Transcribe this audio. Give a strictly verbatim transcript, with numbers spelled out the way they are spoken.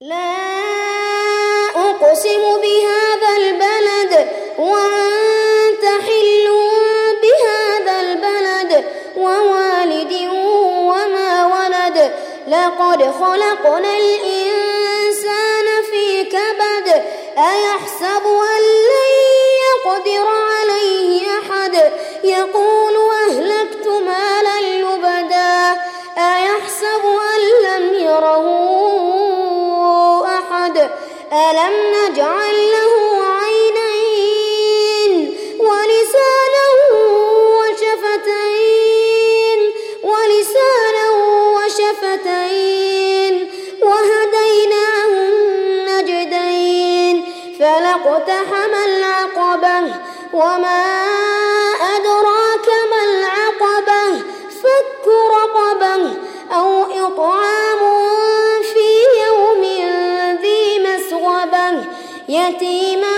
لا أقسم بهذا البلد وأنت حل بهذا البلد ووالد وما ولد لقد خلقنا الإنسان في كبد أيحسب أن لن يقدر عليه أحد يقول أهلكت مالا لبدا أيحسب أن لم يره أحد ألم نجعل له عينين ولسانا وشفتين ولسانا وشفتين وهديناه النجدين فلاقتحم العقبة وما أدراك ما العقبة فك رقبة أو إطعام في يوم ذي مسغبة يتيما